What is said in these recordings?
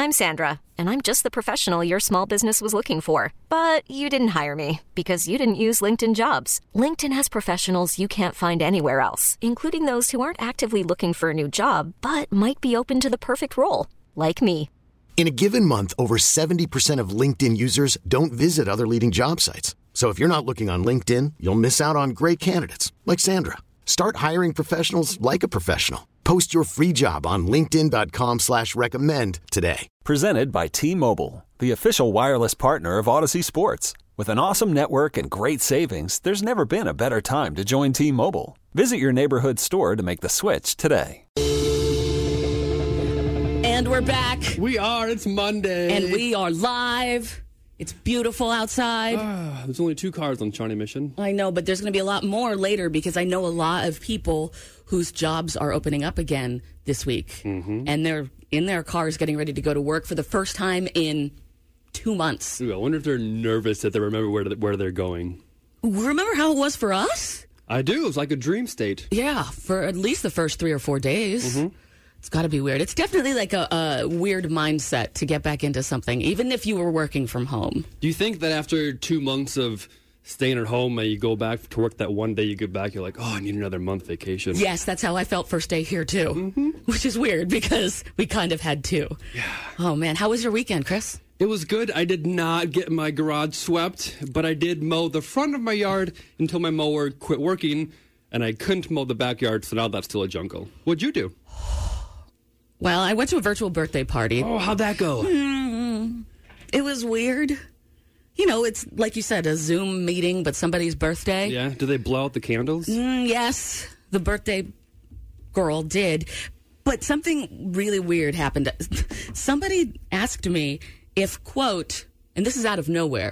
I'm Sandra, and I'm just the professional your small business was looking for. But you didn't hire me because you didn't use LinkedIn Jobs. LinkedIn has professionals you can't find anywhere else, including those who aren't actively looking for a new job, but might be open to the perfect role, like me. In a given month, over 70% of LinkedIn users don't visit other leading job sites. So if you're not looking on LinkedIn, you'll miss out on great candidates like Sandra. Start hiring professionals like a professional. Post your free job on linkedin.com/recommend today. Presented by T-Mobile, the official wireless partner of Odyssey Sports. With an awesome network and great savings, there's never been a better time to join T-Mobile. Visit your neighborhood store to make the switch today. And we're back. We are. It's Monday. And we are live. It's beautiful outside. There's only 2 cars on Shawnee Mission. I know, but there's going to be a lot more later because I know a lot of people whose jobs are opening up again this week. Mm-hmm. And they're in their cars getting ready to go to work for the first time in 2 months. Ooh, I wonder if they're nervous that they remember where they're going. Remember how it was for us? I do. It was like a dream state. Yeah, for at least the first 3 or 4 days. Mm-hmm. It's got to be weird. It's definitely like a weird mindset to get back into something, even if you were working from home. Do you think that after 2 months of staying at home and you go back to work that one day you get back, you're like, oh, I need another month vacation? Yes, that's how I felt first day here, too. Mm-hmm. Which is weird because we kind of had 2. Yeah. Oh, man. How was your weekend, Chris? It was good. I did not get my garage swept, but I did mow the front of my yard until my mower quit working, and I couldn't mow the backyard, so now that's still a jungle. What'd you do? Well, I went to a virtual birthday party. Oh, how'd that go? It was weird. You know, it's like you said, a Zoom meeting, but somebody's birthday. Yeah? Did they blow out the candles? Yes, the birthday girl did. But something really weird happened. Somebody asked me if, quote, and this is out of nowhere,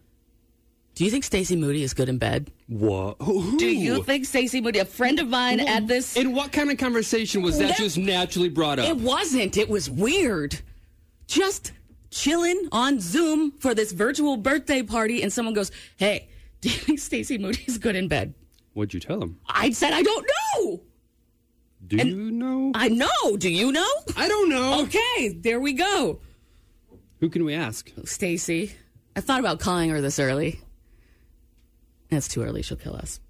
do you think Stacey Moody is good in bed? What? Who? Do you think Stacey Moody, a friend of mine at this... In what kind of conversation was that just naturally brought up? It wasn't. It was weird. Just chilling on Zoom for this virtual birthday party, and someone goes, hey, do you think Stacey Moody is good in bed? What'd you tell him? I said, I don't know. Do you know? I know. Do you know? I don't know. Okay, there we go. Who can we ask? Stacey. I thought about calling her this early. It's too early. She'll kill us.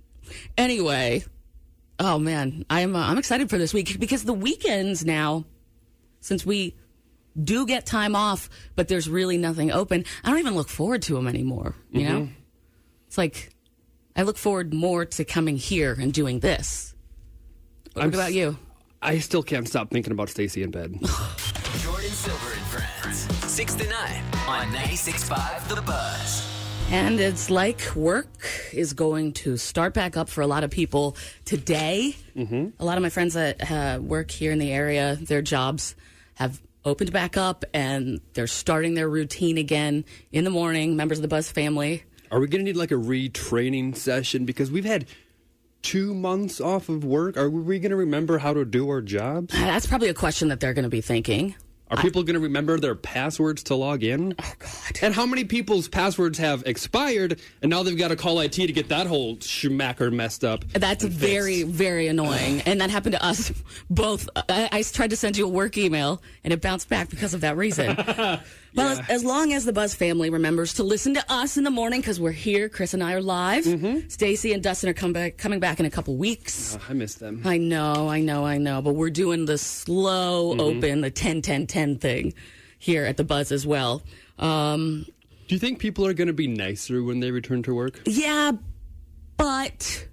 Anyway, oh man, I'm excited for this week because the weekends now, since we do get time off, but there's really nothing open, I don't even look forward to them anymore. You know, it's like I look forward more to coming here and doing this. What about you? I still can't stop thinking about Stacey in bed. Jordan Silver and Friends, 6 to 9 on 96.5 The Buzz. And it's like work is going to start back up for a lot of people today. Mm-hmm. A lot of my friends that work here in the area, their jobs have opened back up and they're starting their routine again in the morning, members of the Buzz family. Are we going to need like a retraining session? Because we've had 2 months off of work. Are we going to remember how to do our jobs? That's probably a question that they're going to be thinking. Are people going to remember their passwords to log in? Oh, God. And how many people's passwords have expired, and now they've got to call IT to get that whole schmacker messed up? That's very, very annoying. And that happened to us both. I tried to send you a work email, and it bounced back because of that reason. Well, as long as the Buzz family remembers to listen to us in the morning, because we're here, Chris and I are live. Mm-hmm. Stacey and Dustin are coming back in a couple weeks. I miss them. I know. But we're doing the slow open, the 10-10-10 thing here at the Buzz as well. Do you think people are going to be nicer when they return to work? Yeah, but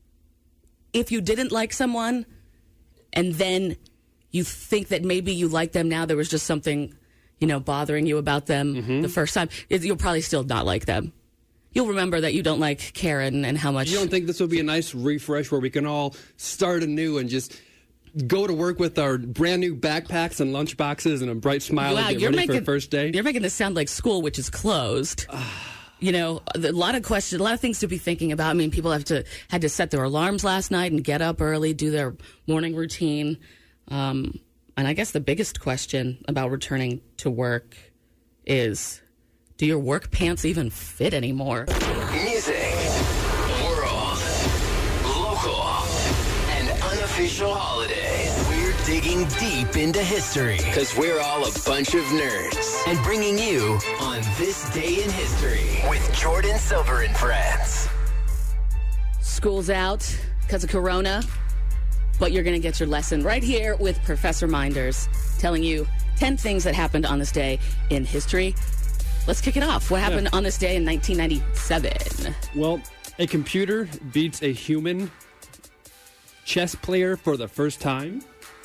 if you didn't like someone and then you think that maybe you like them now, there was just something, bothering you about them the first time, you'll probably still not like them. You'll remember that you don't like Karen and how much... You don't think this would be a nice refresh where we can all start anew and just go to work with our brand new backpacks and lunch boxes and a bright smile and get ready for the first day? You're making this sound like school, which is closed. A lot of questions, a lot of things to be thinking about. I mean, people had to set their alarms last night and get up early, do their morning routine. And I guess the biggest question about returning to work is, do your work pants even fit anymore? Music, world, local, and unofficial holidays. We're digging deep into history because we're all a bunch of nerds. And bringing you on This Day in History with Jordan Silver and Friends. School's out because of Corona, but you're going to get your lesson right here with Professor Minders telling you 10 things that happened on this day in history. Let's kick it off. What happened on this day in 1997? Well, a computer beats a human chess player for the first time.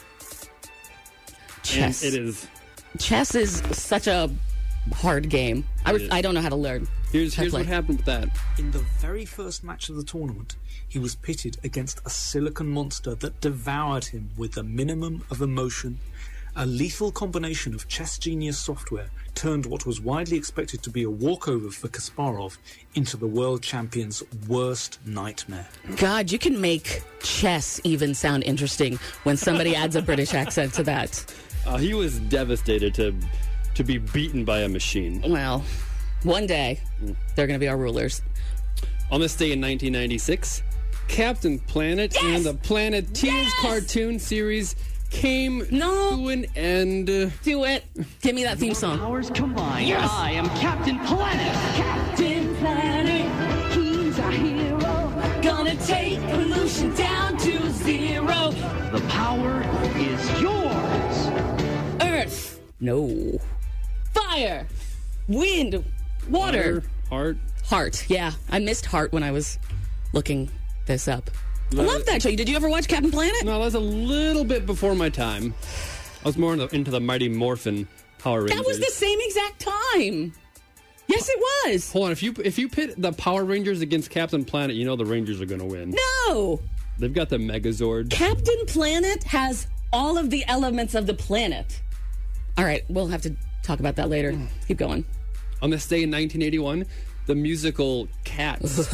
Chess. And it is. Chess is such a hard game. I don't know how to learn. Here's what happened with that. In the very first match of the tournament, he was pitted against a silicon monster that devoured him with the minimum of emotion. A lethal combination of chess genius software turned what was widely expected to be a walkover for Kasparov into the world champion's worst nightmare. God, you can make chess even sound interesting when somebody adds a British accent to that. He was devastated to be beaten by a machine. Well, one day, they're going to be our rulers. On this day in 1996, Captain Planet and the Planeteers cartoon series came to an end. Do it. Give me that theme song. Powers combined. Yes. I am Captain Planet. Captain Planet, he's our hero. Gonna take pollution down to zero. The power is yours. Earth. No. Fire. Wind. Water. Heart. Yeah. I missed Heart when I was looking this up. I love that show. Did you ever watch Captain Planet? No, that was a little bit before my time. I was more into the Mighty Morphin Power Rangers. That was the same exact time. Yes, it was. Hold on. If you pit the Power Rangers against Captain Planet, you know the Rangers are going to win. No. They've got the Megazord. Captain Planet has all of the elements of the planet. All right. We'll have to talk about that later. Keep going. On this day in 1981, the musical Cats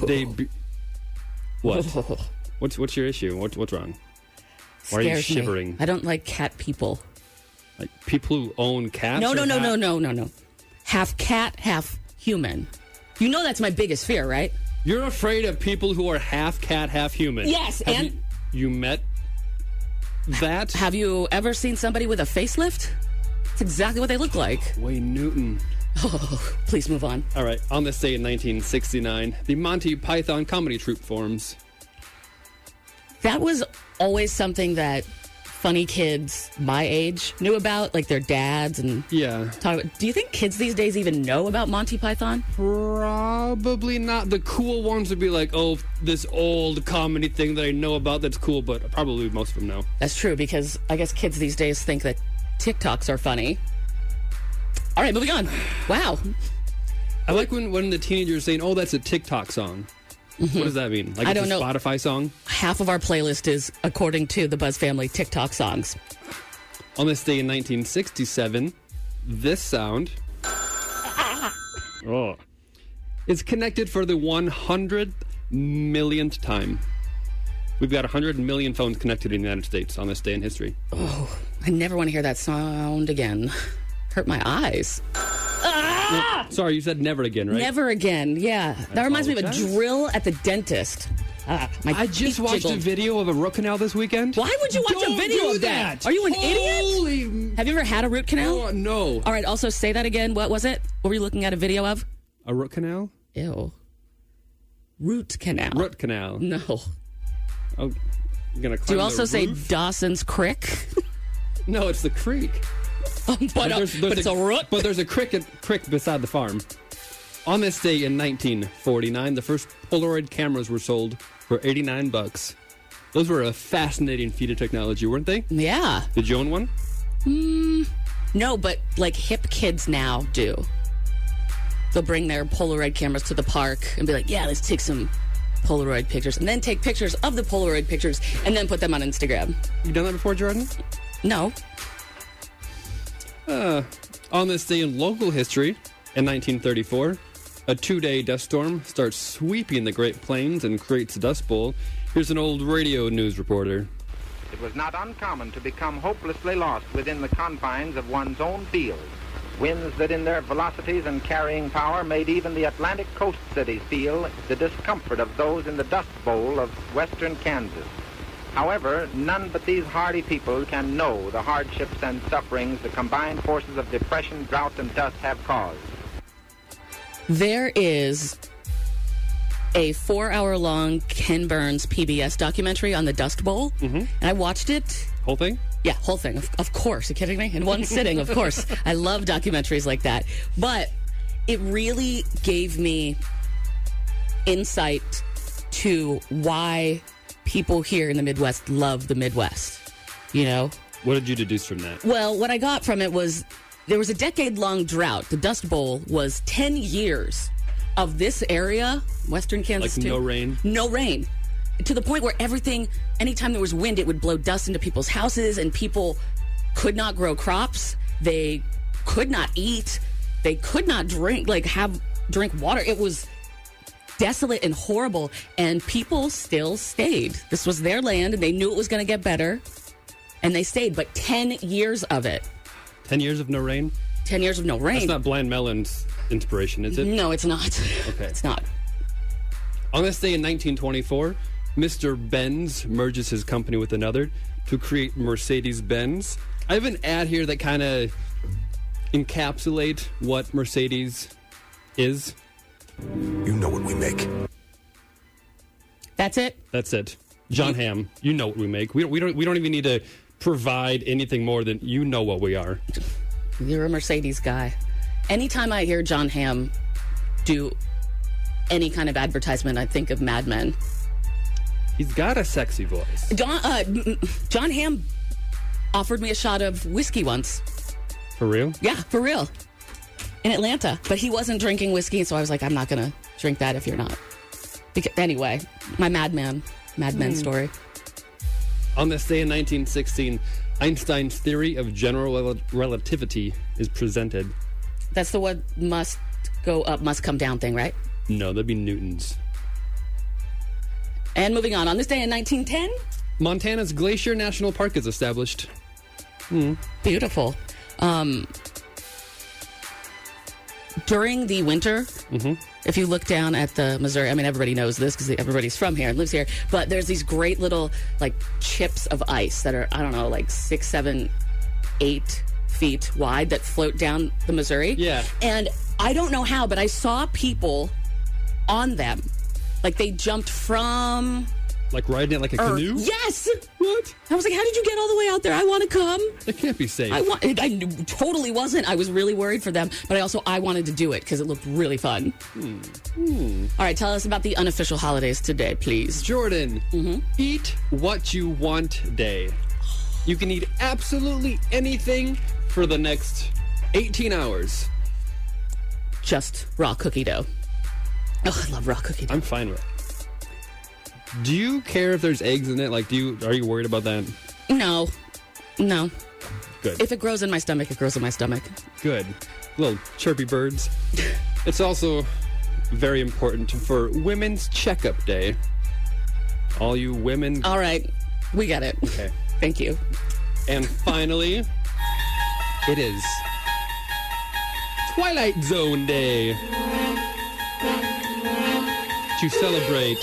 What? What's your issue? What's wrong? Why are you shivering? Me. I don't like cat people. Like people who own cats? No. Half cat, half human. You know that's my biggest fear, right? You're afraid of people who are half cat, half human. Yes, and you met that? Have you ever seen somebody with a facelift? It's exactly what they look like. Wayne Newton. Oh, please move on. All right. On this day in 1969, the Monty Python comedy troupe forms. That was always something that funny kids my age knew about, like their dads and talk about. Do you think kids these days even know about Monty Python? Probably not. The cool ones would be like, oh, this old comedy thing that I know about that's cool, but probably most of them know. That's true, because I guess kids these days think that TikToks are funny. All right, moving on. Wow. I like when the teenagers are saying, oh, that's a TikTok song. Mm-hmm. What does that mean? Like, I don't know. Spotify song? Half of our playlist is, according to the Buzz Family, TikTok songs. On this day in 1967, this sound is connected for the 100 millionth time. We've got 100 million phones connected in the United States on this day in history. Oh, I never want to hear that sound again. Hurt my eyes. No, sorry, you said never again, right? Never again, yeah. That reminds me of a drill at the dentist. I just watched a video of a root canal this weekend. Why would you watch a video of that? Are you an idiot? Have you ever had a root canal? No. All right, also say that again. What was it? What were you looking at a video of? A root canal? Ew. Root canal. Root canal. No. Oh, you're gonna climb Do you also say roof? Dawson's Creek? No, it's the creek. But it's a root. But there's a creek beside the farm. On this day in 1949, the first Polaroid cameras were sold for $89. Those were a fascinating feat of technology, weren't they? Yeah. Did you own one? No, but like hip kids now do. They'll bring their Polaroid cameras to the park and be like, yeah, let's take some Polaroid pictures. And then take pictures of the Polaroid pictures and then put them on Instagram. You done that before, Jordan? No. On this day in local history, in 1934, a 2-day dust storm starts sweeping the Great Plains and creates a dust bowl. Here's an old radio news reporter. It was not uncommon to become hopelessly lost within the confines of one's own field. Winds that in their velocities and carrying power made even the Atlantic coast cities feel the discomfort of those in the dust bowl of western Kansas. However, none but these hardy people can know the hardships and sufferings the combined forces of depression, drought, and dust have caused. There is a 4-hour-long Ken Burns PBS documentary on the Dust Bowl, and I watched it. Whole thing? Yeah, whole thing. Of course. Are you kidding me? In one sitting, of course. I love documentaries like that. But it really gave me insight to why people here in the Midwest love the Midwest. You know? What did you deduce from that? Well, what I got from it was there was a decade-long drought. The Dust Bowl was 10 years of this area, western Kansas, like too. No rain? No rain. To the point where everything, anytime there was wind, it would blow dust into people's houses, and people could not grow crops. They could not eat. They could not drink water. It was desolate and horrible, and people still stayed. This was their land, and they knew it was going to get better, and they stayed. But 10 years of it. 10 years of no rain? 10 years of no rain. That's not Blind Melon's inspiration, is it? No, it's not. Okay. It's not. On this day in 1924, Mr. Benz merges his company with another to create Mercedes-Benz. I have an ad here that kind of encapsulate what Mercedes is. You know what we make. That's it? That's it. John Hamm, you know what we make. We don't even need to provide anything more than you know what we are. You're a Mercedes guy. Anytime I hear John Hamm do any kind of advertisement, I think of Mad Men. He's got a sexy voice. John Hamm offered me a shot of whiskey once. For real? Yeah, for real. In Atlanta. But he wasn't drinking whiskey, so I was like, I'm not going to drink that if you're not. Anyway, my Mad Men story. On this day in 1916, Einstein's theory of general relativity is presented. That's the what must go up, must come down thing, right? No, that'd be Newton's. And moving on this day in 1910... Montana's Glacier National Park is established. Beautiful. During the winter, if you look down at the Missouri, I mean, everybody knows this because everybody's from here and lives here, but there's these great little, chips of ice that are, 6, 7, 8 feet wide that float down the Missouri. Yeah. And I don't know how, but I saw people on them. They jumped from... riding it like a canoe? Yes! What? I was like, how did you get all the way out there? I want to come. It can't be safe. I totally wasn't. I was really worried for them, but I wanted to do it because it looked really fun. All right, tell us about the unofficial holidays today, please. Jordan, Eat What You Want Day. You can eat absolutely anything for the next 18 hours. Just raw cookie dough. Oh, I love raw cookie dough. I'm fine with it. Do you care if there's eggs in it? Are you worried about that? No. Good. If it grows in my stomach, it grows in my stomach. Good. Little chirpy birds. It's also very important for Women's Checkup Day. All you women... All right. We get it. Okay. Thank you. And finally, it is Twilight Zone Day. To celebrate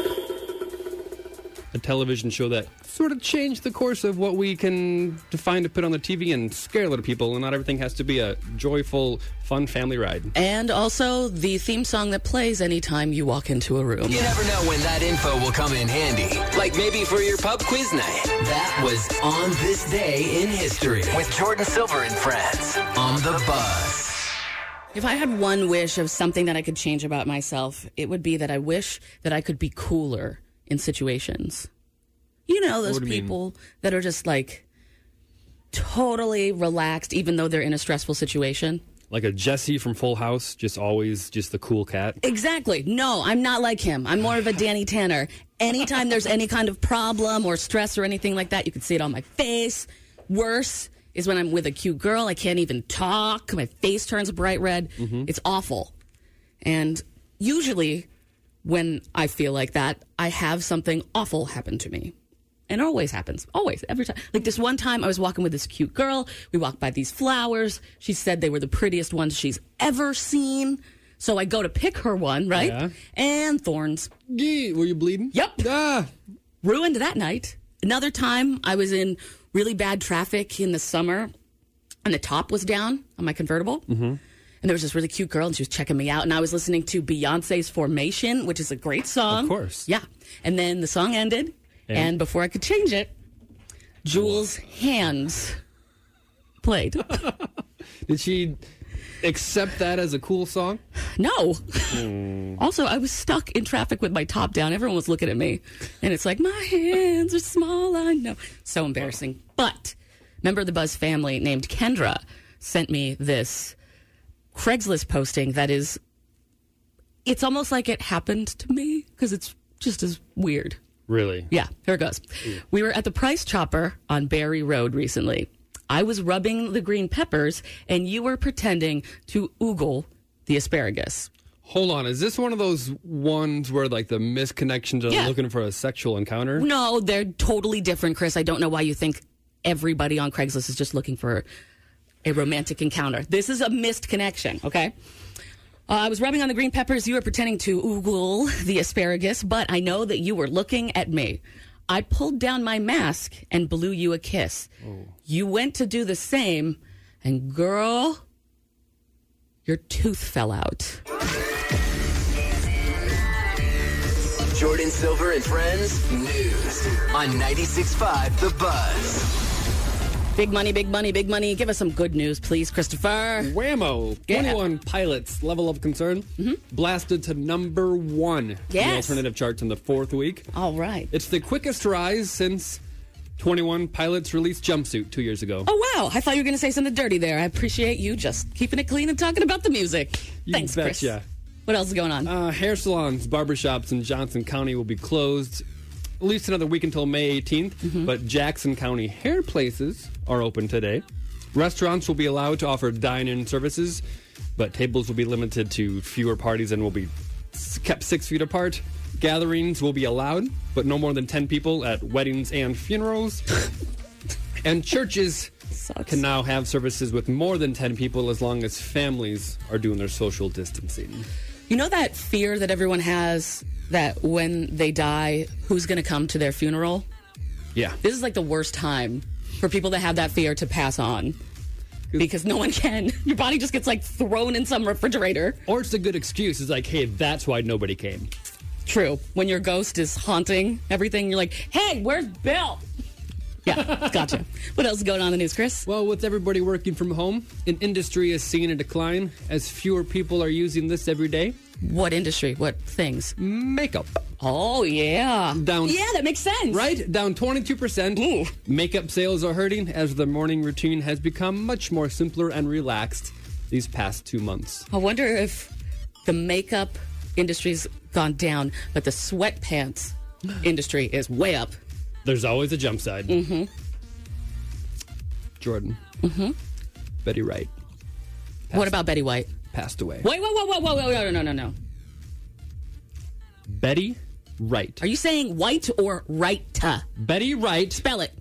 a television show that sort of changed the course of what we can define to put on the TV and scare a lot of people, and not everything has to be a joyful, fun family ride. And also the theme song that plays anytime you walk into a room. You never know when that info will come in handy. Like maybe for your pub quiz night. That was On This Day in History with Jordan Silver and friends on the bus. If I had one wish of something that I could change about myself, it would be that I wish that I could be cooler in situations. You know, those people that are just totally relaxed even though they're in a stressful situation. Like a Jesse from Full House, just always just the cool cat. Exactly. No, I'm not like him. I'm more of a Danny Tanner. Anytime there's any kind of problem or stress or anything like that, you can see it on my face. Worse is when I'm with a cute girl. I can't even talk. My face turns bright red. It's awful. And usually when I feel like that, I have something awful happen to me. And it always happens. Always. Every time. This one time I was walking with this cute girl. We walked by these flowers. She said they were the prettiest ones she's ever seen. So I go to pick her one, right? Yeah. And thorns. Were you bleeding? Yep. Ah. Ruined that night. Another time, I was in really bad traffic in the summer, and the top was down on my convertible. Mm-hmm. And there was this really cute girl, and she was checking me out. And I was listening to Beyonce's Formation, which is a great song. Of course. Yeah. And then the song ended, and before I could change it, Jules' Hands played. Did she accept that as a cool song? No. Also, I was stuck in traffic with my top down. Everyone was looking at me. And it's like, my hands are small, I know. So embarrassing. But a member of the Buzz family named Kendra sent me this Craigslist posting that is, it's almost like it happened to me because it's just as weird. Really? Yeah, here it goes. We were at the Price Chopper on Barry Road recently. I was rubbing the green peppers, and you were pretending to oogle the asparagus. Hold on. Is this one of those ones where, like, the misconnections are looking for a sexual encounter? No, they're totally different, Chris. I don't know why you think everybody on Craigslist is just looking for a romantic encounter. This is a missed connection, okay? I was rubbing on the green peppers. You were pretending to oogle the asparagus, but I know that you were looking at me. I pulled down my mask and blew you a kiss. Oh. You went to do the same, and girl, your tooth fell out. Jordan Silver and Friends News on 96.5 The Buzz. Big money, big money, big money. Give us some good news, please, Christopher. Whammo. 21 Pilots level of concern blasted to number 1 in the alternative charts in the 4th week. All right. It's the quickest rise since 21 Pilots released Jumpsuit 2 years ago. Oh, wow. I thought you were going to say something dirty there. I appreciate you just keeping it clean and talking about the music. Thanks, Chris. Yeah. What else is going on? Hair salons, barbershops in Johnson County will be closed at least another week until May 18th, but Jackson County hair places are open today. Restaurants will be allowed to offer dine-in services, but tables will be limited to fewer parties and will be kept 6 feet apart. Gatherings will be allowed, but no more than 10 people at weddings and funerals. And churches can now have services with more than 10 people as long as families are doing their social distancing. You know that fear that everyone has that when they die, who's going to come to their funeral? Yeah. This is like the worst time for people that have that fear to pass on. Because no one can. Your body just gets like thrown in some refrigerator. Or it's a good excuse. It's like, hey, that's why nobody came. True. When your ghost is haunting everything, you're like, hey, where's Bill? Yeah, gotcha. What else is going on in the news, Chris? Well, with everybody working from home, an industry is seeing a decline as fewer people are using this every day. What industry? What things? Makeup. Oh, yeah. Down. Yeah, that makes sense. Right? Down 22%. Ooh. Makeup sales are hurting as the morning routine has become much more simpler and relaxed these past 2 months. I wonder if the makeup industry's gone down, but the sweatpants industry is way up. There's always a jump side. Mm-hmm. Jordan. Mm-hmm. Betty Wright. What about Betty White? Passed away. Wait, no. Betty Wright. Are you saying white or right? Betty Wright. Spell it.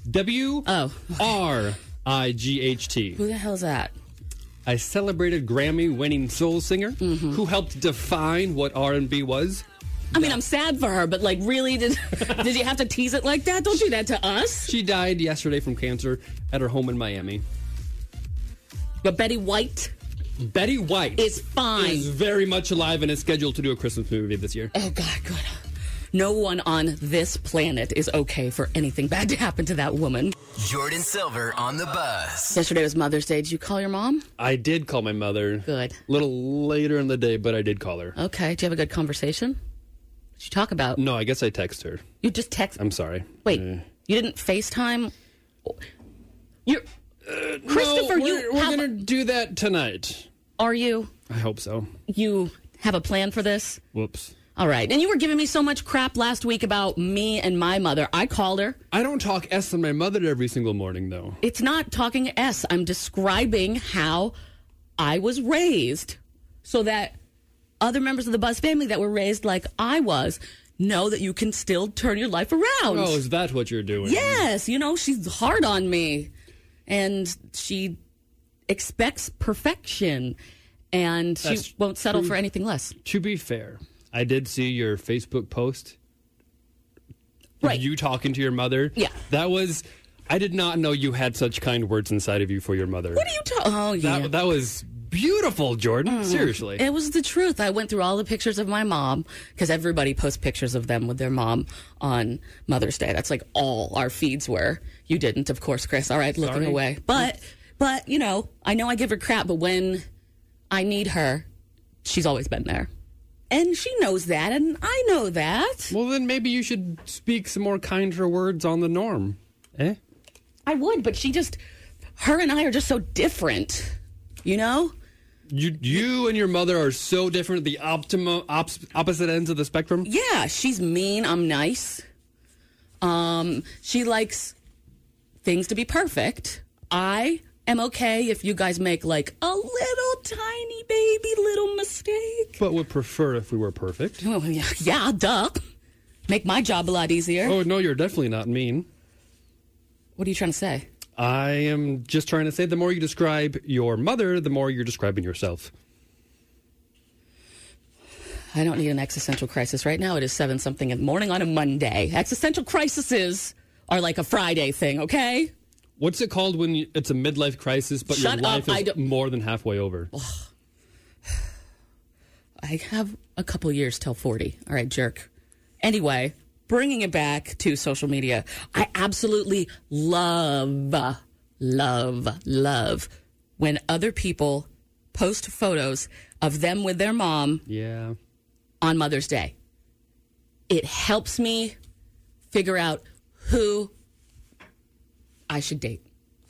W-R-I-G-H-T. Who the hell's that? A celebrated Grammy-winning soul singer who helped define what R&B was. I mean, I'm sad for her, but like, really, did you have to tease it like that? Don't do that to us. She died yesterday from cancer at her home in Miami. But Betty White? Betty White is fine. Is very much alive and is scheduled to do a Christmas movie this year. Oh, God, good. No one on this planet is okay for anything bad to happen to that woman. Jordan Silver on the Buzz. Yesterday was Mother's Day. Did you call your mom? I did call my mother. Good. A little later in the day, but I did call her. Okay. Did you have a good conversation? What did you talk about? No, I guess I text her. You just text? I'm sorry. Wait, you didn't FaceTime? You're... Christopher, we're going to do that tonight. Are you? I hope so. You have a plan for this? Whoops. All right. And you were giving me so much crap last week about me and my mother. I called her. I don't talk S on my mother every single morning, though. It's not talking S. I'm describing how I was raised so that other members of the Buzz family that were raised like I was know that you can still turn your life around. Oh, is that what you're doing? Yes. You know, she's hard on me. And she expects perfection. And she won't settle for anything less. To be fair, I did see your Facebook post Right. You talking to your mother. Yeah. I did not know you had such kind words inside of you for your mother. What are you talking? Oh, yeah. That was beautiful, Jordan. Seriously. It was the truth. I went through all the pictures of my mom because everybody posts pictures of them with their mom on Mother's Day. That's like all our feeds were. You didn't, of course, Chris. All right, looking away. But I know I give her crap, but when I need her, she's always been there. And she knows that, and I know that. Well, then maybe you should speak some more kinder words on the norm. Eh? I would, but her and I are just so different, you know? You and your mother are so different, the opposite ends of the spectrum? Yeah, she's mean, I'm nice. She likes things to be perfect. I am okay if you guys make like a little tiny baby little mistake. But would prefer if we were perfect. Well, yeah, duh. Make my job a lot easier. Oh, no, you're definitely not mean. What are you trying to say? I am just trying to say the more you describe your mother, the more you're describing yourself. I don't need an existential crisis right now. It is 7-something in the morning on a Monday. Existential crises are like a Friday thing, okay? What's it called when it's a midlife crisis, but your life is more than halfway over? I have a couple years till 40. All right, jerk. Anyway, bringing it back to social media, I absolutely love when other people post photos of them with their mom on Mother's Day. It helps me figure out who I should date.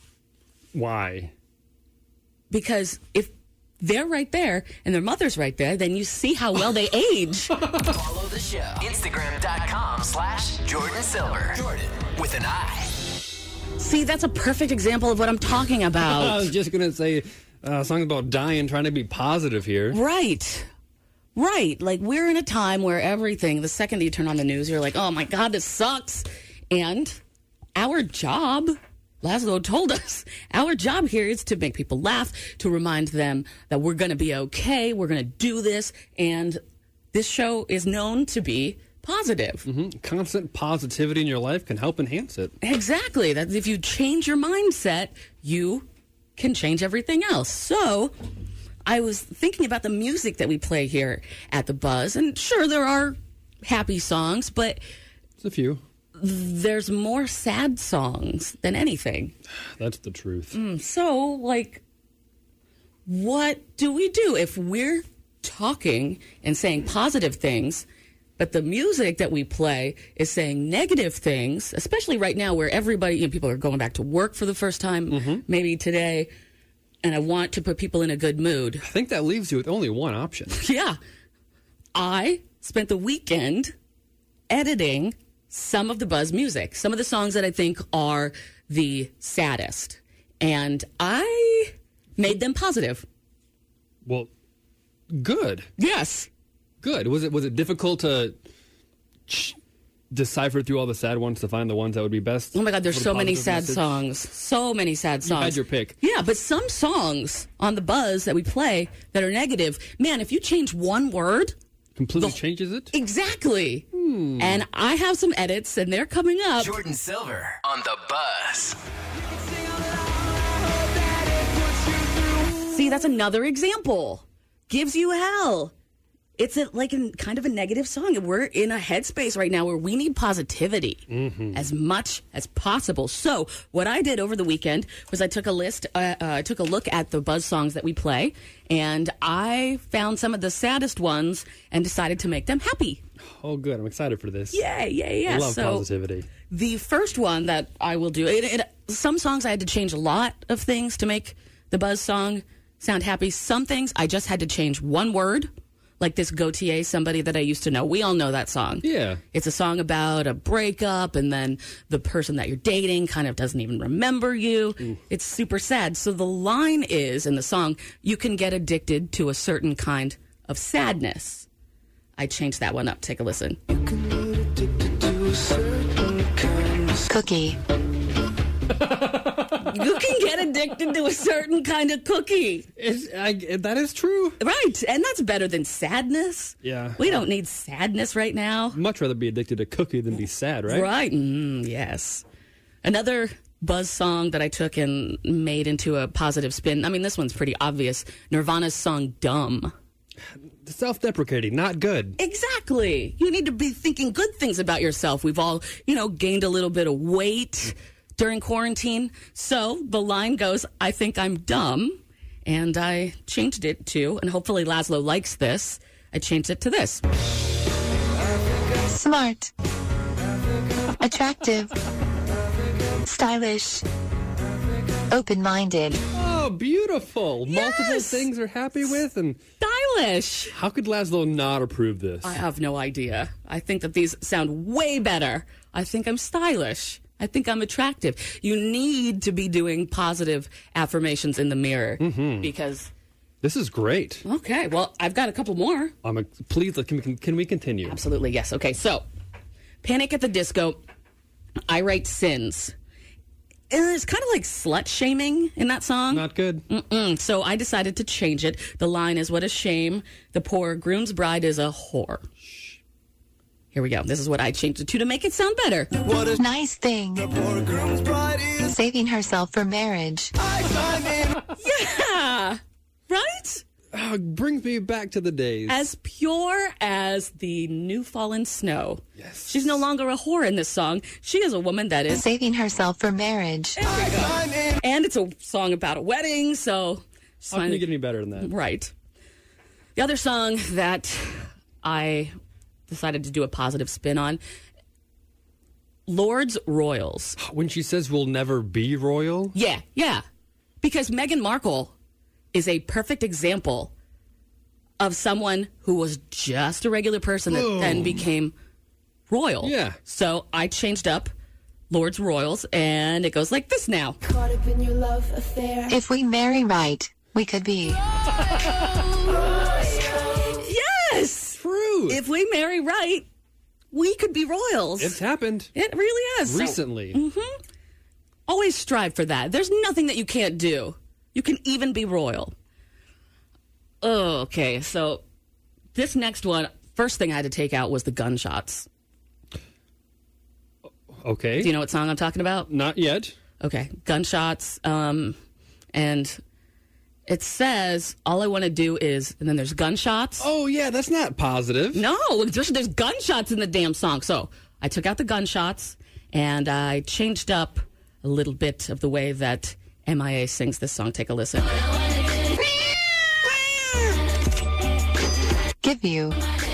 Why? Because if they're right there and their mother's right there, then you see how well they age. Follow the show. Instagram.com/Jordan Silver. Jordan with an I. See, that's a perfect example of what I'm talking about. I was just going to say songs about dying, trying to be positive here. Right. Like, we're in a time where everything, the second that you turn on the news, you're like, oh my God, this sucks. And our job, Laszlo told us, our job here is to make people laugh, to remind them that we're going to be okay, we're going to do this, and this show is known to be positive. Mm-hmm. Constant positivity in your life can help enhance it. Exactly. That if you change your mindset, you can change everything else. So I was thinking about the music that we play here at the Buzz, and sure, there are happy songs, but it's a few. There's more sad songs than anything. That's the truth. So, like, what do we do if we're talking and saying positive things, but the music that we play is saying negative things, especially right now where everybody, people are going back to work for the first time, maybe today, and I want to put people in a good mood. I think that leaves you with only one option. Yeah. I spent the weekend editing some of the Buzz music, some of the songs that I think are the saddest. And I made them positive. Well, good. Yes. Good. Was it difficult to decipher through all the sad ones to find the ones that would be best? Oh my God, there's so many sad songs. So many sad songs. You had your pick. Yeah, but some songs on the Buzz that we play that are negative, man, if you change one word, completely changes it? Exactly. And I have some edits, and they're coming up. Jordan Silver on the Buzz. See, that's another example. Gives you hell. It's kind of a negative song. And we're in a headspace right now where we need positivity as much as possible. So what I did over the weekend was I took a look at the Buzz songs that we play, and I found some of the saddest ones and decided to make them happy. Oh, good. I'm excited for this. Yeah. I love positivity. The first one that I will do, some songs I had to change a lot of things to make the Buzz song sound happy. Some things I just had to change one word. Like this Gautier, Somebody That I Used to Know. We all know that song. Yeah. It's a song about a breakup, and then the person that you're dating kind of doesn't even remember you. It's super sad. So the line is, in the song, you can get addicted to a certain kind of sadness. I changed that one up. Take a listen. Cookie. You can get addicted to a certain kind of cookie. That is true. Right. And that's better than sadness. Yeah. We don't need sadness right now. Much rather be addicted to cookie than be sad, right? Right. Yes. Another Buzz song that I took and made into a positive spin. I mean, this one's pretty obvious. Nirvana's song Dumb. Self-deprecating, not good. Exactly. You need to be thinking good things about yourself. We've all, gained a little bit of weight during quarantine. So the line goes, I think I'm dumb. And I changed it to, and hopefully Laszlo likes this, I changed it to this. Smart. Attractive. Stylish. Open-minded. Oh, beautiful. Yes! Multiple things are happy with. And Stylish. how could Laszlo not approve this? I have no idea. I think that these sound way better. I think I'm stylish. I think I'm attractive. You need to be doing positive affirmations in the mirror because... This is great. Okay, well, I've got a couple more. Please, can we continue? Absolutely, yes. Okay, so Panic at the Disco, I Write Sins. And it's kind of like slut-shaming in that song. Not good. So I decided to change it. The line is, what a shame, the poor groom's bride is a whore. Here we go. This is what I changed it to make it sound better. What a nice thing. The poor groom's bride is saving herself for marriage. Yeah! Right? Brings me back to the days. As pure as the new fallen snow. Yes. She's no longer a whore in this song. She is a woman that is... saving herself for marriage. And it's a song about a wedding, so... How can you get any better than that? Right. The other song that I decided to do a positive spin on, Lord's Royals. When she says we'll never be royal? Yeah. Because Meghan Markle is a perfect example of someone who was just a regular person that then became royal. Yeah. So I changed up Lord's Royals, and it goes like this now. Caught up in your love affair. If we marry right, we could be. Yes! True. If we marry right, we could be royals. It's happened. It really is. Recently. Always strive for that. There's nothing that you can't do. You can even be royal. Okay, so this next one, first thing I had to take out was the gunshots. Okay. Do you know what song I'm talking about? Not yet. Okay, gunshots. And it says, all I want to do is, and then there's gunshots. Oh, yeah, that's not positive. No, there's gunshots in the damn song. So I took out the gunshots, and I changed up a little bit of the way that MIA sings this song. Take a listen. Give you.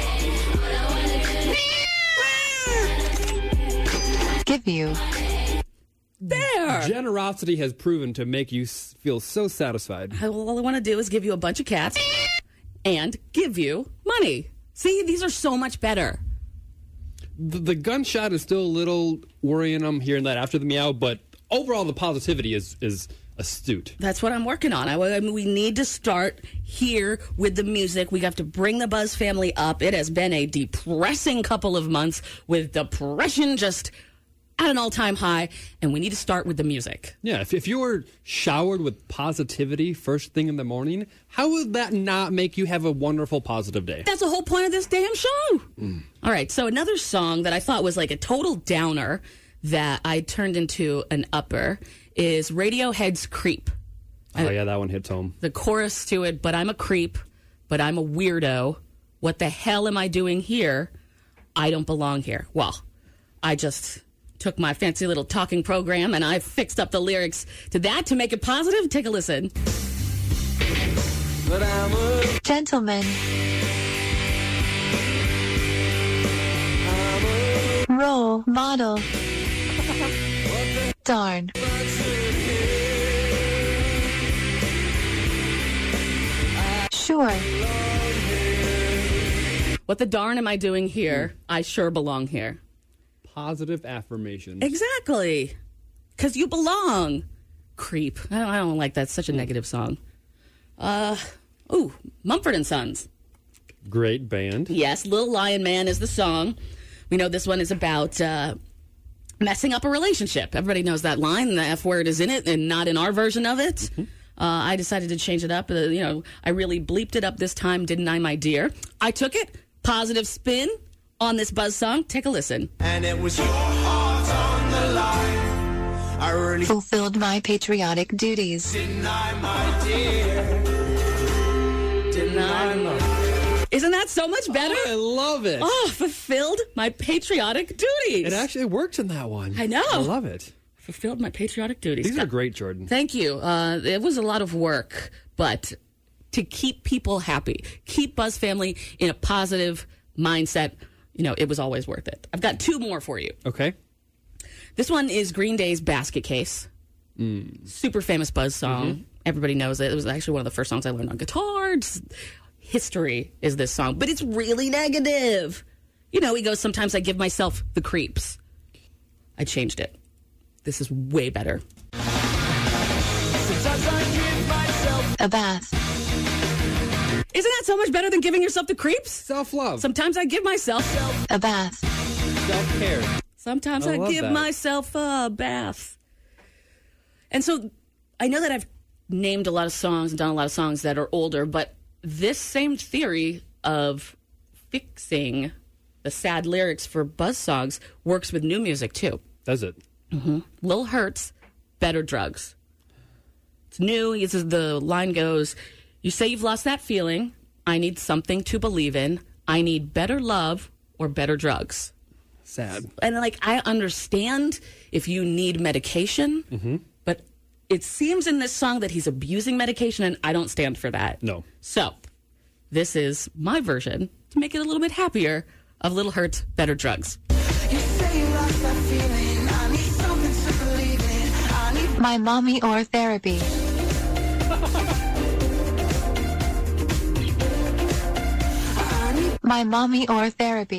Give you. There. Generosity has proven to make you feel so satisfied. All I want to do is give you a bunch of cats and give you money. See, these are so much better. The gunshot is still a little worrying. I'm hearing that after the meow, but overall the positivity is astute. That's what I'm working on. I mean, we need to start here with the music. We have to bring the Buzz family up. It has been a depressing couple of months with depression just at an all-time high, and we need to start with the music. Yeah, if you were showered with positivity first thing in the morning, how would that not make you have a wonderful, positive day? That's the whole point of this damn show. All right, so another song that I thought was like a total downer that I turned into an upper is Radiohead's Creep. Oh, yeah, that one hits home. The chorus to it, but I'm a creep, but I'm a weirdo. What the hell am I doing here? I don't belong here. Well, I just took my fancy little talking program and I fixed up the lyrics to that to make it positive. Take a listen. But I'm a Gentleman. Role model. Darn. Sure. What the darn am I doing here? I sure belong here. Positive affirmations. Exactly. Because you belong. Creep. I don't like that. It's such a negative song. Mumford & Sons. Great band. Yes, Little Lion Man is the song. We know this one is about messing up a relationship. Everybody knows that line. The F word is in it and not in our version of it. I decided to change it up. I really bleeped it up this time, didn't I, my dear? I took it. Positive spin on this buzz song. Take a listen. And it was your heart on the line. I really fulfilled my patriotic duties. Didn't I, my dear? Didn't I, my... Isn't that so much better? Oh, I love it. Oh, fulfilled my patriotic duties. It actually works in that one. I know. I love it. Fulfilled my patriotic duties. These are great, Jordan. Thank you. It was a lot of work, but to keep people happy, keep Buzz Family in a positive mindset, it was always worth it. I've got 2 more for you. Okay. This one is Green Day's Basket Case. Super famous Buzz song. Everybody knows it. It was actually one of the first songs I learned on guitar. History is this song, but it's really negative. He goes, sometimes I give myself the creeps. I changed it. This is way better. A bath. Isn't that so much better than giving yourself the creeps? Self-love. Sometimes I give myself a bath. Self-care. Sometimes I give myself a bath. And so I know that I've named a lot of songs and done a lot of songs that are older, but this same theory of fixing the sad lyrics for Buzz songs works with new music, too. Does it? Lil Hurt's Better Drugs. It's new. The line goes, you say you've lost that feeling. I need something to believe in. I need better love or better drugs. Sad. And, I understand if you need medication, but it seems in this song that he's abusing medication, and I don't stand for that. No. So, this is my version to make it a little bit happier of Lil Hurt's Better Drugs. You say you lost that feeling. I need something to believe in. I need my mommy or therapy. My mommy or therapy.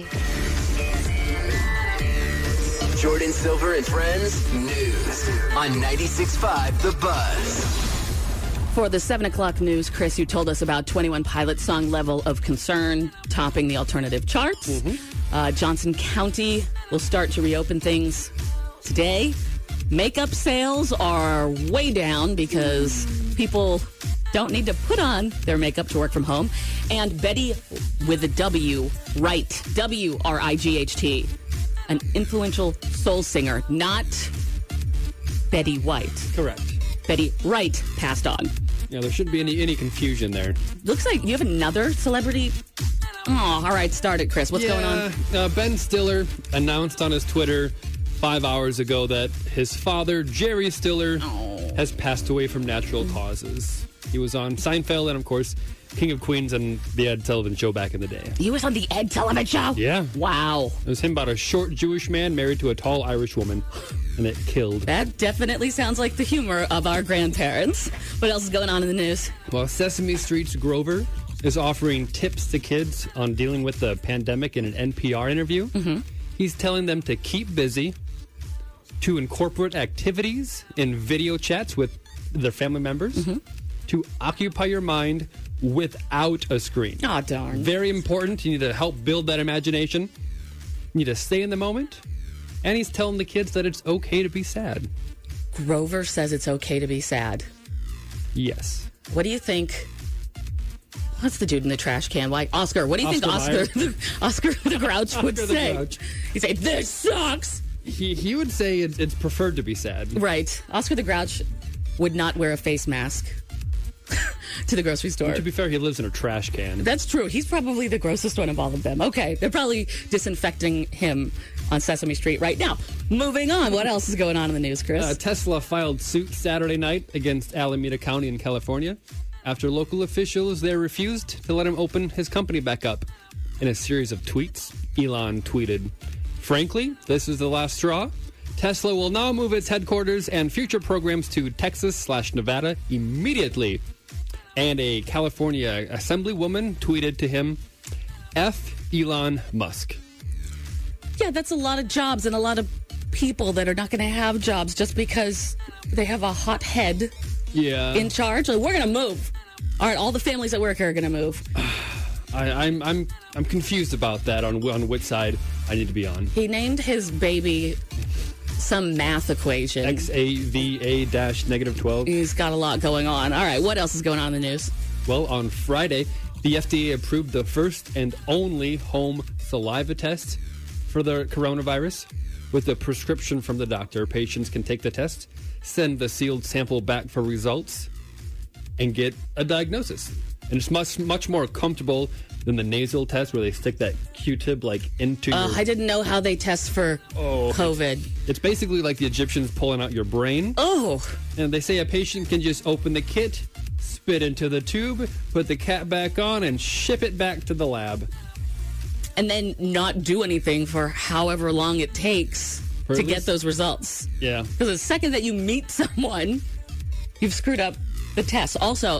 Jordan Silver and Friends News on 96.5 The Buzz. For the 7 o'clock news, Chris, you told us about 21 Pilots' song Level of Concern topping the alternative charts. Johnson County will start to reopen things today. Makeup sales are way down because people don't need to put on their makeup to work from home. And Betty with a W, Wright, W-R-I-G-H-T, an influential soul singer, not Betty White. Correct. Betty Wright passed on. Yeah, there shouldn't be any confusion there. Looks like you have another celebrity. Oh, all right, start it, Chris. What's going on? Ben Stiller announced on his Twitter 5 hours ago that his father, Jerry Stiller, has passed away from natural causes. He was on Seinfeld and, of course, King of Queens and the Ed Sullivan Show back in the day. He was on the Ed Sullivan Show? Yeah. Wow. It was him about a short Jewish man married to a tall Irish woman, and it killed. That definitely sounds like the humor of our grandparents. What else is going on in the news? Well, Sesame Street's Grover is offering tips to kids on dealing with the pandemic in an NPR interview. He's telling them to keep busy, to incorporate activities in video chats with their family members, to occupy your mind without a screen. Oh, darn. Very important. You need to help build that imagination. You need to stay in the moment. And he's telling the kids that it's okay to be sad. Grover says it's okay to be sad. Yes. What do you think? What's the dude in the trash can? Like Oscar. What do you think Oscar the Grouch would say? He'd say, "This sucks." He would say it's preferred to be sad. Right. Oscar the Grouch would not wear a face mask to the grocery store. To be fair, he lives in a trash can. That's true. He's probably the grossest one of all of them. Okay. They're probably disinfecting him on Sesame Street right now. Moving on. What else is going on in the news, Chris? Tesla filed suit Saturday night against Alameda County in California after local officials there refused to let him open his company back up. In a series of tweets, Elon tweeted, "Frankly, this is the last straw. Tesla will now move its headquarters and future programs to Texas/Nevada immediately." And a California assemblywoman tweeted to him, "F Elon Musk." Yeah, that's a lot of jobs and a lot of people that are not going to have jobs just because they have a hot head in charge. Like, we're going to move. All right, all the families at work are going to move. I'm confused about that on which side I need to be on. He named his baby some math equation. XAVA-12. He's got a lot going on. All right, what else is going on in the news? Well, on Friday, the FDA approved the first and only home saliva test for the coronavirus. With a prescription from the doctor, patients can take the test, send the sealed sample back for results, and get a diagnosis. And it's much more comfortable than the nasal test where they stick that Q-tip into your... I didn't know how they test for COVID. It's basically like the Egyptians pulling out your brain. Oh. And they say a patient can just open the kit, spit into the tube, put the cap back on, and ship it back to the lab. And then not do anything for however long it takes to get those results. Yeah. Because the second that you meet someone, you've screwed up the test. Also,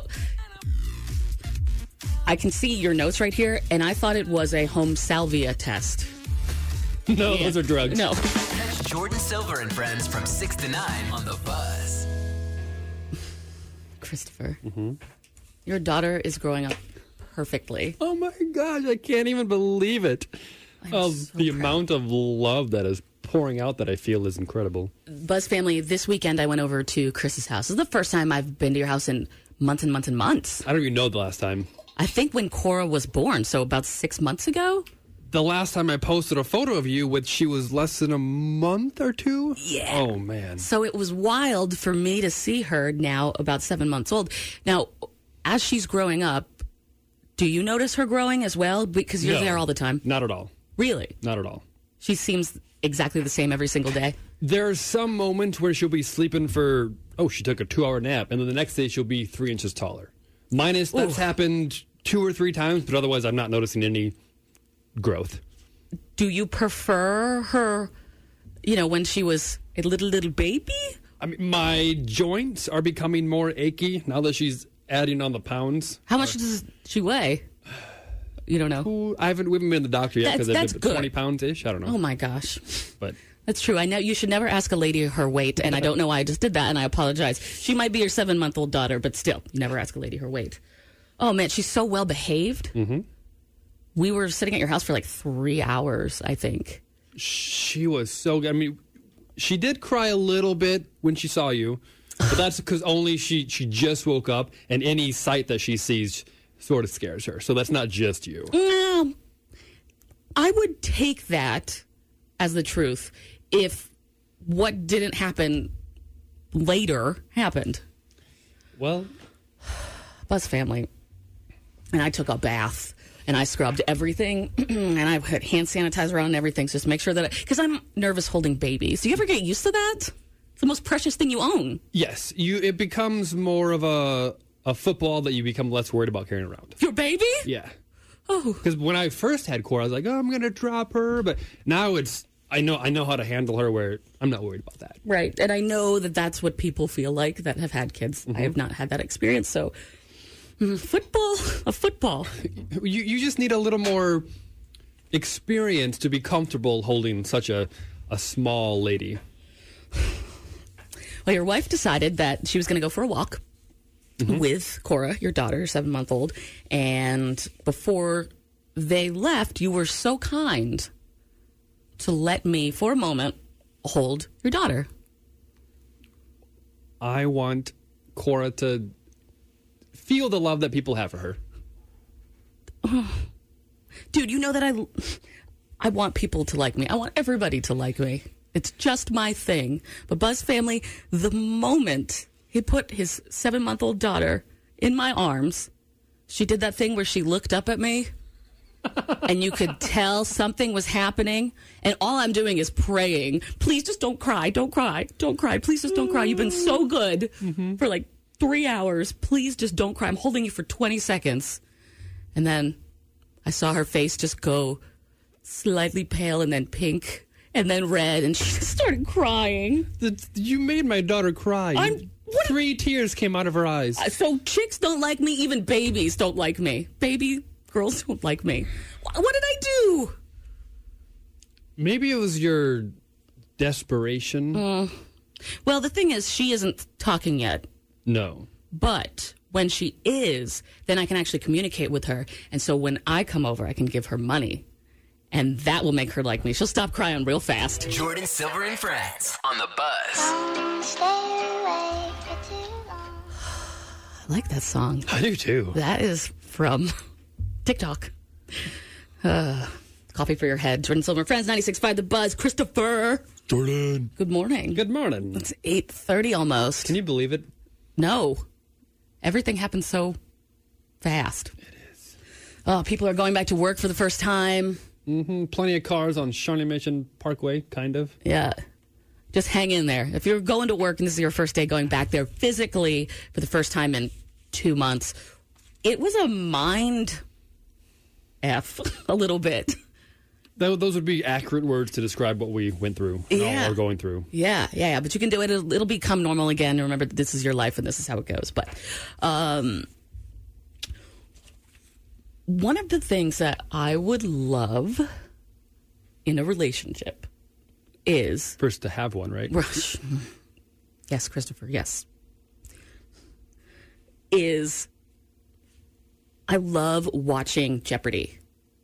I can see your notes right here, and I thought it was a home salvia test. No, those are drugs. No. Catch Jordan Silver and friends from 6 to 9 on The Buzz. Christopher, your daughter is growing up perfectly. Oh my gosh, I can't even believe it. The amount of love that is pouring out that I feel is incredible. Buzz family, this weekend I went over to Chris's house. This is the first time I've been to your house in months and months and months. I don't even know the last time. I think when Cora was born, so about 6 months ago. The last time I posted a photo of you with she was less than a month or two? Yeah. Oh, man. So it was wild for me to see her now about 7 months old. Now, as she's growing up, do you notice her growing as well? Because you're there all the time. Not at all. Really? Not at all. She seems exactly the same every single day? There's some moment where she'll be sleeping for, she took a 2-hour nap, and then the next day she'll be 3 inches taller. That's happened 2 or 3 times, but otherwise I'm not noticing any growth. Do you prefer her, when she was a little baby? I mean, my joints are becoming more achy now that she's adding on the pounds. How much does she weigh? You don't know? We haven't been to the doctor yet because that's it's good. 20 pounds-ish. I don't know. Oh, my gosh. But that's true. I know you should never ask a lady her weight, and I don't know why I just did that, and I apologize. She might be your 7-month-old daughter, but still, you never ask a lady her weight. Oh, man, she's so well-behaved. Mm-hmm. We were sitting at your house for 3 hours, I think. She was so good. I mean, she did cry a little bit when she saw you, but that's because only she just woke up, and any sight that she sees sort of scares her. So that's not just you. No. I would take that as the truth if what didn't happen later happened. Well, Buzz family, and I took a bath. And I scrubbed everything, and I put hand sanitizer on and everything, just to make sure that because I'm nervous holding babies. Do you ever get used to that? It's the most precious thing you own. Yes, it becomes more of a football that you become less worried about carrying around. Your baby? Yeah. Oh. Because when I first had Cora, I was like, I'm going to drop her. But now I know how to handle her where I'm not worried about that. Right. And I know that that's what people feel like that have had kids. Mm-hmm. I have not had that experience. So football. You just need a little more experience to be comfortable holding such a small lady. Well, your wife decided that she was going to go for a walk with Cora, your daughter, 7-month-old. And before they left, you were so kind to let me, for a moment, hold your daughter. I want Cora to feel the love that people have for her. Oh. Dude, you know that I want people to like me. I want everybody to like me. It's just my thing. But Buzz family, the moment he put his 7-month-old daughter in my arms, she did that thing where she looked up at me and you could tell something was happening. And all I'm doing is praying. Please just don't cry. Don't cry. Don't cry. Please just don't cry. You've been so good for 3 hours. Please just don't cry. I'm holding you for 20 seconds. And then I saw her face just go slightly pale and then pink and then red. And she just started crying. You made my daughter cry. 3 tears came out of her eyes. So chicks don't like me. Even babies don't like me. Baby girls don't like me. What did I do? Maybe it was your desperation. Well, the thing is, she isn't talking yet. No. But when she is, then I can actually communicate with her. And so when I come over, I can give her money. And that will make her like me. She'll stop crying real fast. Jordan Silver and Friends on the Buzz. I like that song. I do too. That is from TikTok. Coffee for your head. Jordan Silver and Friends, 96.5 The Buzz. Christopher. Jordan. Good morning. Good morning. It's 8:30 almost. Can you believe it? No. Everything happens so fast. It is. Oh, people are going back to work for the first time. Mm-hmm. Plenty of cars on Shawnee Mission Parkway, kind of. Yeah. Just hang in there. If you're going to work and this is your first day going back there physically for the first time in 2 months, it was a mind F a little bit. Those would be accurate words to describe what we went through and all are going through. Yeah. But you can do it. It'll become normal again. Remember, this is your life and this is how it goes. But one of the things that I would love in a relationship is... First to have one, right? Yes, Christopher, yes. Is I love watching Jeopardy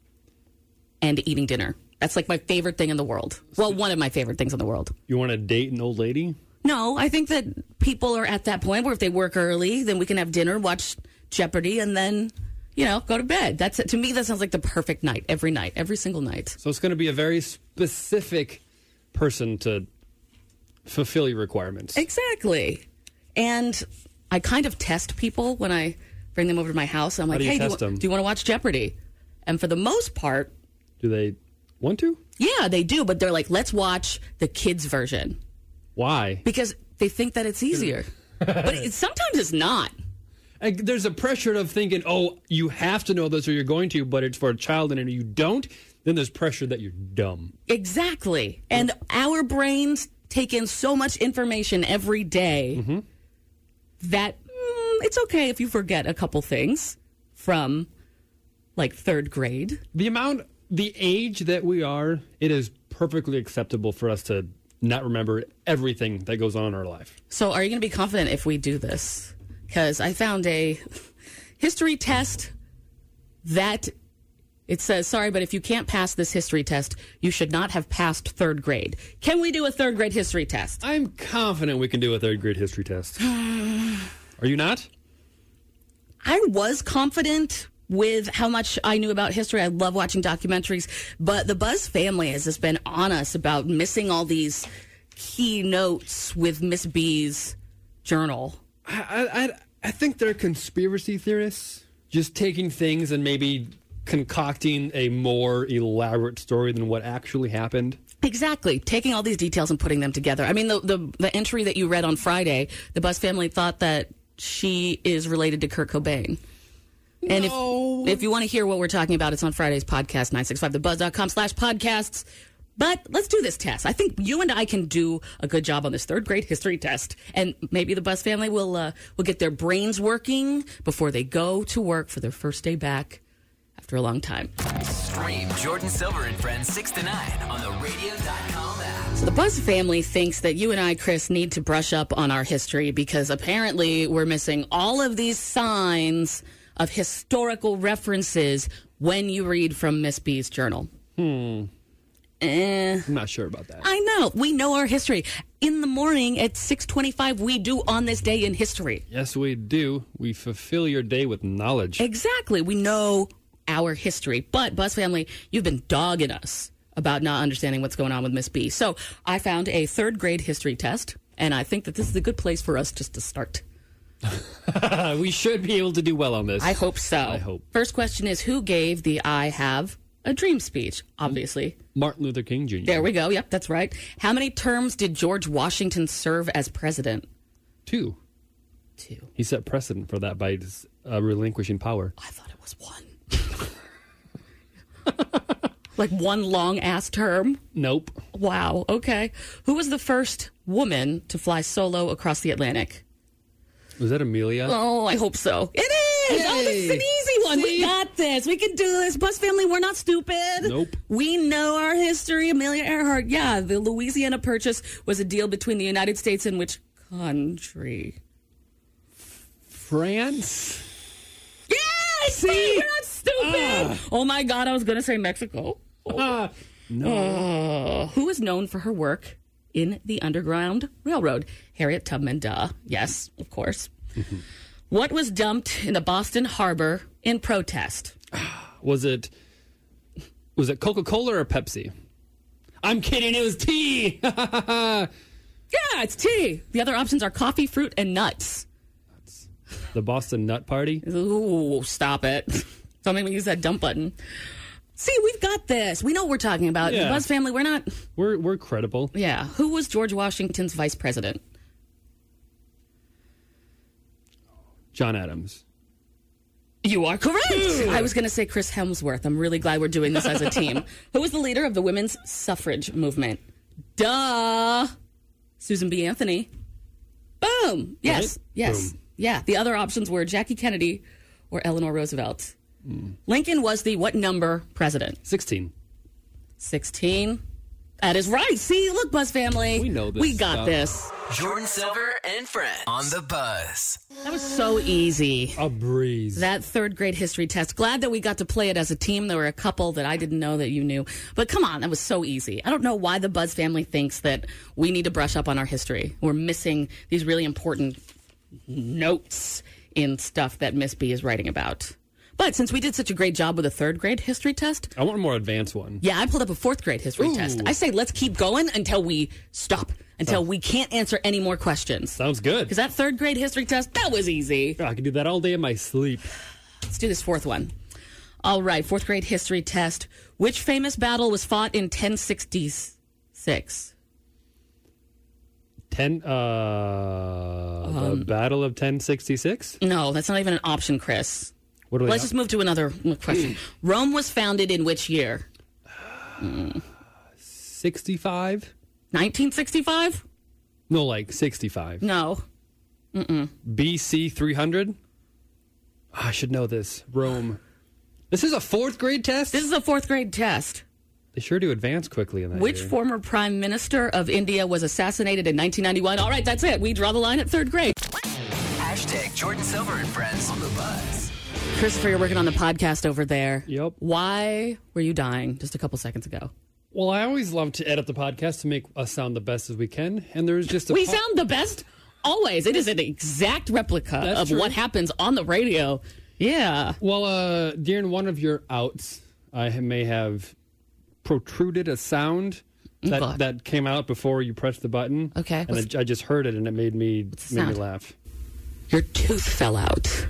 and eating dinner. That's like my favorite thing in the world. Well, one of my favorite things in the world. You want to date an old lady? No, I think that people are at that point where if they work early, then we can have dinner, watch Jeopardy, and then... go to bed. To me, that sounds like the perfect night, every single night. So it's going to be a very specific person to fulfill your requirements. Exactly. And I kind of test people when I bring them over to my house. I'm like, hey, do you want to watch Jeopardy? And for the most part... Do they want to? Yeah, they do. But they're like, let's watch the kids' version. Why? Because they think that it's easier. But sometimes it's not. There's a pressure of thinking, you have to know this or you're going to, but it's for a child, and if you don't, then there's pressure that you're dumb. Exactly. And our brains take in so much information every day that it's okay if you forget a couple things from, like, third grade. The age that we are, it is perfectly acceptable for us to not remember everything that goes on in our life. So are you going to be confident if we do this? Because I found a history test that it says, sorry, but if you can't pass this history test, you should not have passed third grade. Can we do a third grade history test? I'm confident we can do a third grade history test. Are you not? I was confident with how much I knew about history. I love watching documentaries, but the Buzz family has just been on us about missing all these key notes with Miss B's journal. I think they're conspiracy theorists, just taking things and maybe concocting a more elaborate story than what actually happened. Exactly. Taking all these details and putting them together. I mean, the entry that you read on Friday, the Buzz family thought that she is related to Kurt Cobain. And if you want to hear what we're talking about, it's on Friday's podcast, 965thebuzz.com/podcasts. But let's do this test. I think you and I can do a good job on this third grade history test. And maybe the Buzz family will get their brains working before they go to work for their first day back after a long time. Stream Jordan Silver and Friends 6 to 9 on the radio.com app. So the Buzz family thinks that you and I, Chris, need to brush up on our history because apparently we're missing all of these signs of historical references when you read from Miss B's journal. I'm not sure about that. I know. We know our history. In the morning at 6:25, we do On This Day in History. Yes, we do. We fulfill your day with knowledge. Exactly. We know our history. But, Buzz family, you've been dogging us about not understanding what's going on with Miss B. So I found a third grade history test, and I think that this is a good place for us just to start. We should be able to do well on this. I hope so. I hope. First question is, who gave the I Have a Dream speech? Obviously. Martin Luther King Jr. There we go. Yep, that's right. How many terms did George Washington serve as president? 2. He set precedent for that by relinquishing power. I thought it was 1. Like one long-ass term? Nope. Wow, okay. Who was the first woman to fly solo across the Atlantic? Was that Amelia? Oh, I hope so. It is! Yay. Oh, this is an easy one. See? We got this. We can do this. Buzz family, we're not stupid. Nope. We know our history. Amelia Earhart. Yeah, the Louisiana Purchase was a deal between the United States and which country? France? Yes! See? We're not stupid. Oh, my God. I was going to say Mexico. No. Who is known for her work in the Underground Railroad? Harriet Tubman, duh. Yes, of course. What was dumped in the Boston Harbor in protest? Was it Coca-Cola or Pepsi? I'm kidding, it was tea. Yeah, it's tea. The other options are coffee, fruit, and nuts. The Boston Nut Party? Ooh, stop it. Don't make me use that dump button. See, we've got this. We know what we're talking about. Yeah. The Buzz family, we're not... We're credible. Yeah. Who was George Washington's vice president? John Adams. You are correct. I was going to say Chris Hemsworth. I'm really glad we're doing this as a team. Who was the leader of the women's suffrage movement? Duh. Susan B. Anthony. Boom. Yes. Right? Yes. Boom. Yeah. The other options were Jackie Kennedy or Eleanor Roosevelt. Lincoln was the what number president? 16. 16. That is right. See, look, Buzz family. We know this We got stuff. this. Jordan Silver and friends on the Buzz. That was so easy. A breeze. That third grade history test. Glad that we got to play it as a team. There were a couple that I didn't know that you knew. But come on, that was so easy. I don't know why the Buzz family thinks that we need to brush up on our history. We're missing these really important notes in stuff that Miss B is writing about. But since we did such a great job with a third grade history test. I want a more advanced one. Yeah, I pulled up a fourth grade history test. I say let's keep going until we stop. Until we can't answer any more questions. Sounds good. Because that third grade history test, that was easy. I could do that all day in my sleep. Let's do this fourth one. All right, fourth grade history test. Which famous battle was fought in 1066? The Battle of 1066? No, that's not even an option, Chris. What do we Let's just move to another question. Rome was founded in which year? 65? 1965? No, like 65. No. BC 300? I should know this. Rome. This is a fourth grade test? This is a fourth grade test. They sure do advance quickly in that Which year. former prime minister of India was assassinated in 1991? All right, that's it. We draw the line at third grade. Hashtag Jordan Silver and friends on the Buzz. Christopher, you're working on the podcast over there. Yep. Why were you dying just a couple seconds ago? Well, I always love to edit the podcast to make us sound the best as we can. And there's just a... We sound the best always. It is an exact replica of true. what happens on the radio. Yeah. Well, during one of your outs, I may have protruded a sound that came out before you pressed the button. Okay. And I just heard it, and it made me sound? laugh. Your tooth fell out.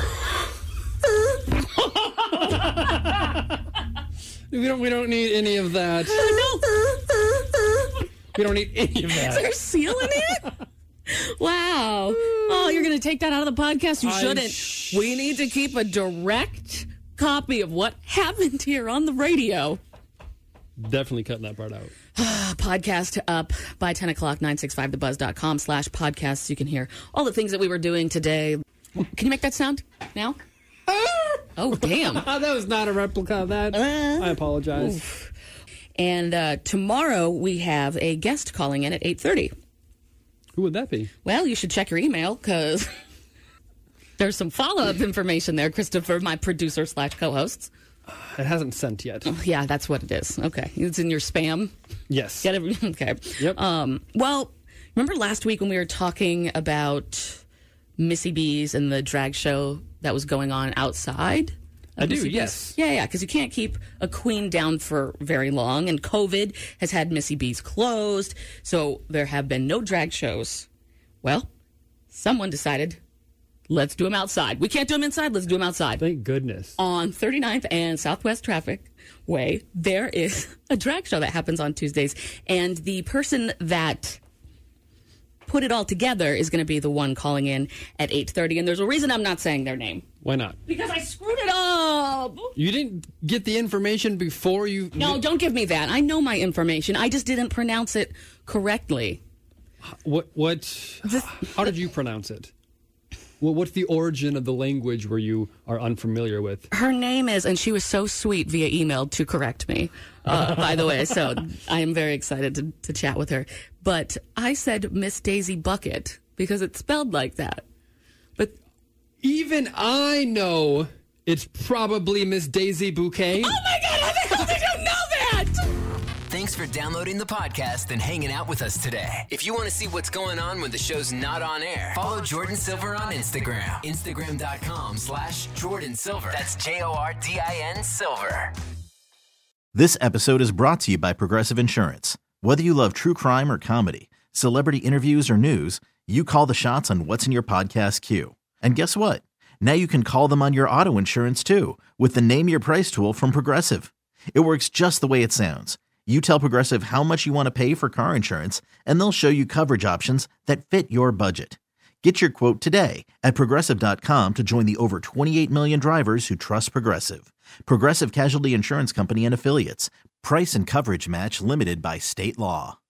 We don't need any of that. No. We don't need any of that. Is there a seal in it? Wow. Oh, you're going to take that out of the podcast? You shouldn't. We need to keep a direct copy of what happened here on the radio. Definitely cutting that part out. Podcast up by 10 o'clock, 965thebuzz.com/podcasts. You can hear all the things that we were doing today. Can you make that sound now? Oh, damn. That was not a replica of that. I apologize. Oof. And tomorrow we have a guest calling in at 8:30. Who would that be? Well, you should check your email because there's some follow-up information there, Christopher, my producer / co-hosts. It hasn't sent yet. Yeah, that's what it is. Okay. It's in your spam? Yes. Get it? Okay. Yep. Well, remember last week when we were talking about Missy B's and the drag show that was going on outside? I do, Missy B's? yes. Yeah, because you can't keep a queen down for very long, and COVID has had Missy B's closed, so there have been no drag shows. Well, someone decided, let's do them outside. We can't do them inside, let's do them outside. Thank goodness. On 39th and Southwest Traffic Way, there is a drag show that happens on Tuesdays, and the person that put it all together is going to be the one calling in at 8:30, and there's a reason I'm not saying their name. Why not? Because I screwed it up. You didn't get the information before you... No, don't give me that. I know my information. I just didn't pronounce it correctly. How did you pronounce it? What's the origin of the language where you are unfamiliar with? Her name is, and she was so sweet via email to correct me, by the way, so I am very excited to chat with her. But I said Miss Daisy Bucket because it's spelled like that. But even I know it's probably Miss Daisy Bouquet. Oh my God, how the hell did you know that? Thanks for downloading the podcast and hanging out with us today. If you want to see what's going on when the show's not on air, follow Jordan Silver on Instagram. Instagram.com/Jordan Silver. That's JORDIN Silver. This episode is brought to you by Progressive Insurance. Whether you love true crime or comedy, celebrity interviews or news, you call the shots on what's in your podcast queue. And guess what? Now you can call them on your auto insurance too with the Name Your Price tool from Progressive. It works just the way it sounds. You tell Progressive how much you want to pay for car insurance, and they'll show you coverage options that fit your budget. Get your quote today at Progressive.com to join the over 28 million drivers who trust Progressive. Progressive Casualty Insurance Company and Affiliates. Price and coverage match limited by state law.